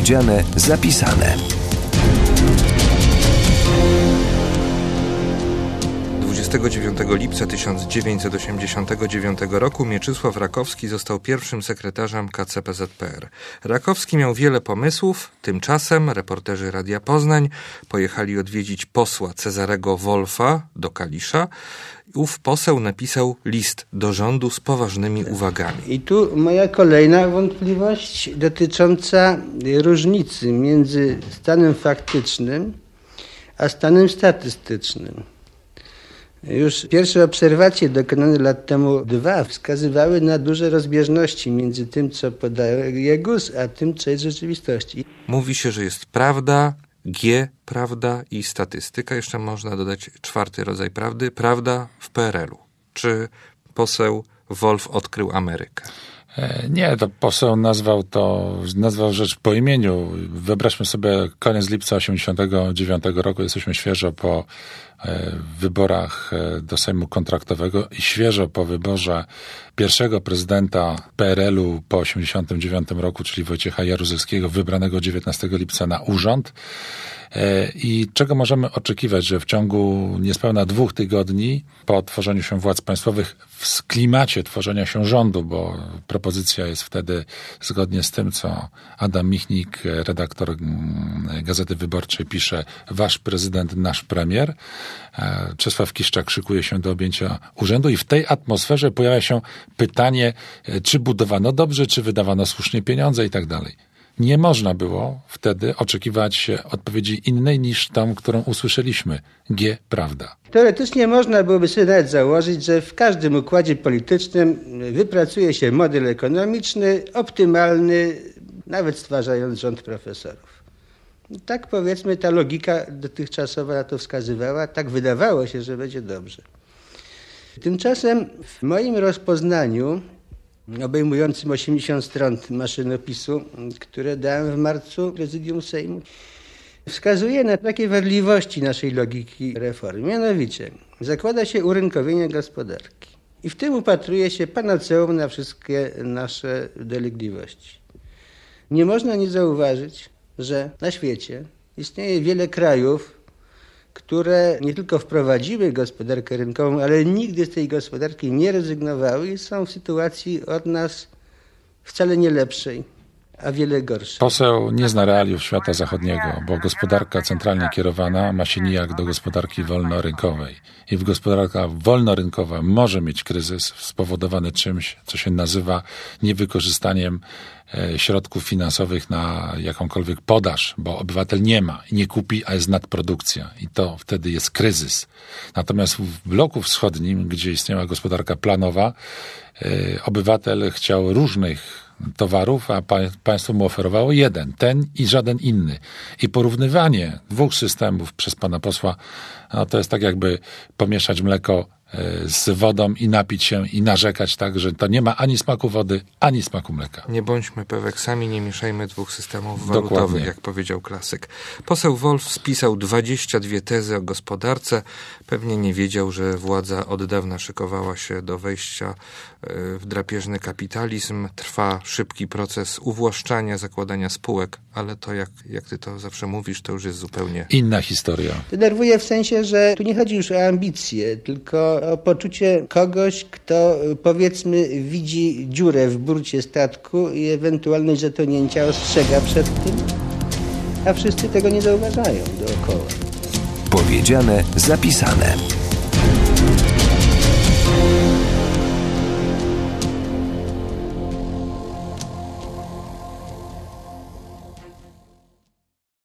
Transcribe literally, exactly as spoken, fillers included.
Powiedziane, zapisane. dwudziestego dziewiątego lipca tysiąc dziewięćset osiemdziesiątego dziewiątego roku Mieczysław Rakowski został pierwszym sekretarzem K C P Z P R. Rakowski miał wiele pomysłów, tymczasem reporterzy Radia Poznań pojechali odwiedzić posła Cezarego Wolfa do Kalisza. Ów poseł napisał list do rządu z poważnymi uwagami. I tu moja kolejna wątpliwość dotycząca różnicy między stanem faktycznym a stanem statystycznym. Już pierwsze obserwacje dokonane lat temu dwa wskazywały na duże rozbieżności między tym, co podaje G U S, a tym, co jest w rzeczywistości. Mówi się, że jest prawda, G, prawda i statystyka. Jeszcze można dodać czwarty rodzaj prawdy, prawda w P R L u. Czy poseł Wolf odkrył Amerykę? Nie, to poseł nazwał to, nazwał rzecz po imieniu. Wyobraźmy sobie koniec lipca osiemdziesiątego dziewiątego roku. Jesteśmy świeżo po wyborach do Sejmu Kontraktowego i świeżo po wyborze pierwszego prezydenta P R L u po osiemdziesiątym dziewiątym roku, czyli Wojciecha Jaruzelskiego, wybranego dziewiętnastego lipca na urząd. I czego możemy oczekiwać, że w ciągu niespełna dwóch tygodni po tworzeniu się władz państwowych, w klimacie tworzenia się rządu, bo propozycja jest wtedy zgodnie z tym, co Adam Michnik, redaktor Gazety Wyborczej, pisze: wasz prezydent, nasz premier. Czesław Kiszczak szykuje się do objęcia urzędu i w tej atmosferze pojawia się pytanie, czy budowano dobrze, czy wydawano słusznie pieniądze i tak dalej. Nie można było wtedy oczekiwać odpowiedzi innej niż tą, którą usłyszeliśmy. G, prawda. Teoretycznie można byłoby sobie nawet założyć, że w każdym układzie politycznym wypracuje się model ekonomiczny, optymalny, nawet stwarzając rząd profesorów. Tak, powiedzmy, ta logika dotychczasowa na to wskazywała, tak wydawało się, że będzie dobrze. Tymczasem w moim rozpoznaniu, obejmującym osiemdziesiąt stron maszynopisu, które dałem w marcu prezydium Sejmu, wskazuje na takie wadliwości naszej logiki reformy. Mianowicie zakłada się urynkowienie gospodarki i w tym upatruje się panaceum na wszystkie nasze dolegliwości. Nie można nie zauważyć, że na świecie istnieje wiele krajów, które nie tylko wprowadziły gospodarkę rynkową, ale nigdy z tej gospodarki nie rezygnowały i są w sytuacji od nas wcale nie lepszej, a wiele gorszej. Poseł nie zna realiów świata zachodniego, bo gospodarka centralnie kierowana ma się nijak do gospodarki wolnorynkowej. I w gospodarka wolnorynkowa może mieć kryzys spowodowany czymś, co się nazywa niewykorzystaniem środków finansowych na jakąkolwiek podaż, bo obywatel nie ma i nie kupi, a jest nadprodukcja i to wtedy jest kryzys. Natomiast w bloku wschodnim, gdzie istniała gospodarka planowa, obywatel chciał różnych towarów, a państwo mu oferowało jeden, ten i żaden inny. I porównywanie dwóch systemów przez pana posła, no to jest tak jakby pomieszać mleko z wodą i napić się i narzekać tak, że to nie ma ani smaku wody, ani smaku mleka. Nie bądźmy peweksami, nie mieszajmy dwóch systemów walutowych, Dokładnie. Jak powiedział klasyk. Poseł Wolf spisał dwadzieścia dwie tezy o gospodarce. Pewnie nie wiedział, że władza od dawna szykowała się do wejścia w drapieżny kapitalizm. Trwa szybki proces uwłaszczania, zakładania spółek, ale to, jak, jak ty to zawsze mówisz, to już jest zupełnie inna historia. Denerwuje w sensie, że tu nie chodzi już o ambicje, tylko o poczucie kogoś, kto, powiedzmy, widzi dziurę w burcie statku i ewentualność zatonięcia ostrzega przed tym, a wszyscy tego nie zauważają dookoła. Powiedziane, zapisane.